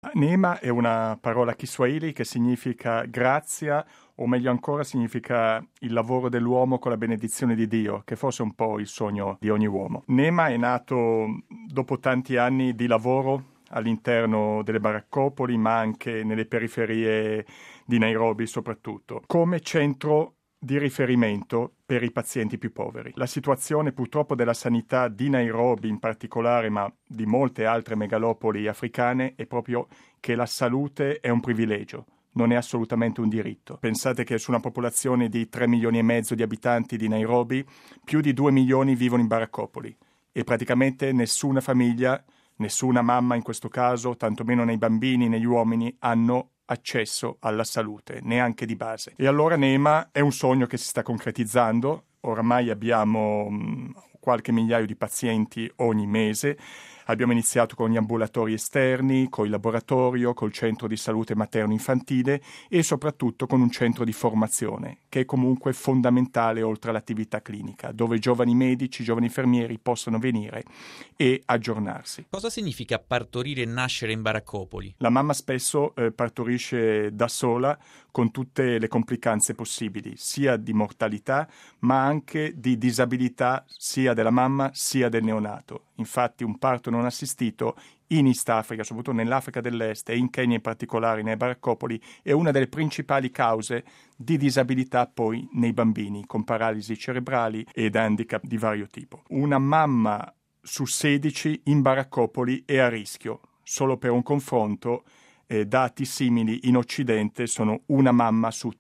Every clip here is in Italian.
Neema è una parola Kiswahili che significa grazia, o meglio ancora significa il lavoro dell'uomo con la benedizione di Dio, che forse è un po' il sogno di ogni uomo. Neema è nato dopo tanti anni di lavoro all'interno delle baraccopoli, ma anche nelle periferie di Nairobi soprattutto, come centro di riferimento per i pazienti più poveri. La situazione purtroppo della sanità di Nairobi in particolare, ma di molte altre megalopoli africane, è proprio che la salute è un privilegio, non è assolutamente un diritto. Pensate che su una popolazione di 3 milioni e mezzo di abitanti di Nairobi, più di 2 milioni vivono in baraccopoli e praticamente nessuna famiglia, nessuna mamma in questo caso, tantomeno nei bambini, negli uomini, hanno accesso alla salute, neanche di base. E allora Neema è un sogno che si sta concretizzando. Oramai abbiamo qualche migliaio di pazienti ogni mese. Abbiamo iniziato con gli ambulatori esterni, con il laboratorio, col centro di salute materno-infantile e soprattutto con un centro di formazione, che è comunque fondamentale oltre all'attività clinica, dove giovani medici, giovani infermieri possono venire e aggiornarsi. Cosa significa partorire e nascere in baraccopoli? La mamma spesso partorisce da sola con tutte le complicanze possibili, sia di mortalità ma anche di disabilità sia della mamma sia del neonato. Infatti un parto non assistito in East Africa, soprattutto nell'Africa dell'Est e in Kenya in particolare, nei baraccopoli, è una delle principali cause di disabilità poi nei bambini, con paralisi cerebrali ed handicap di vario tipo. Una mamma su 16 in baraccopoli è a rischio. Solo per un confronto, dati simili in Occidente sono una mamma su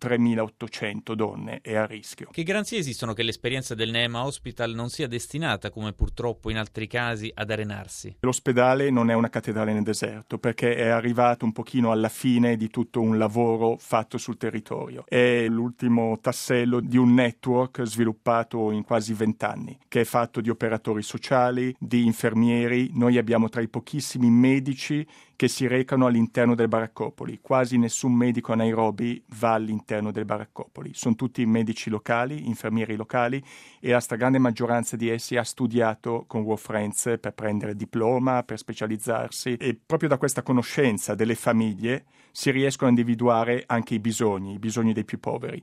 3.800 donne è a rischio. Che garanzie esistono che l'esperienza del Neema Hospital non sia destinata, come purtroppo in altri casi, ad arenarsi? L'ospedale non è una cattedrale nel deserto, perché è arrivato un pochino alla fine di tutto un lavoro fatto sul territorio. È l'ultimo tassello di un network sviluppato in quasi 20 anni, che è fatto di operatori sociali, di infermieri. Noi abbiamo tra i pochissimi medici che si recano all'interno delle baraccopoli. Quasi nessun medico a Nairobi va all'interno delle baraccopoli. Sono tutti medici locali, infermieri locali, e la stragrande maggioranza di essi ha studiato con World Friends per prendere diploma, per specializzarsi, e proprio da questa conoscenza delle famiglie si riescono a individuare anche i bisogni dei più poveri.